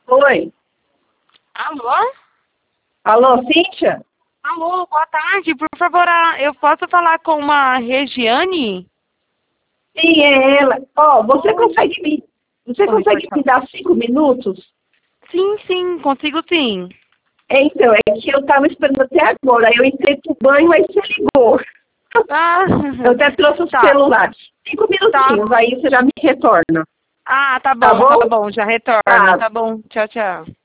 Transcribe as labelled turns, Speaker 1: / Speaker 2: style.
Speaker 1: Oi.
Speaker 2: Alô?
Speaker 1: Alô, Cíntia?
Speaker 2: Alô, boa tarde. Por favor, eu posso falar com uma Regiane?
Speaker 1: Sim, é ela. Ó, você
Speaker 2: Oi.
Speaker 1: você
Speaker 2: Oi,
Speaker 1: consegue
Speaker 2: pode
Speaker 1: me
Speaker 2: falar.
Speaker 1: dar 5 minutos?
Speaker 2: Sim, consigo sim.
Speaker 1: Então, é que eu estava esperando até agora. Aí eu entrei pro banho, aí você ligou.
Speaker 2: Ah,
Speaker 1: Eu até trouxe o
Speaker 2: tá,
Speaker 1: celular. 5 minutinhos,
Speaker 2: tá.
Speaker 1: aí você já me retorna.
Speaker 2: Ah,
Speaker 1: Tá
Speaker 2: tá
Speaker 1: bom?
Speaker 2: bom, já retorno.
Speaker 1: Tá.
Speaker 2: Tá bom, tchau, tchau.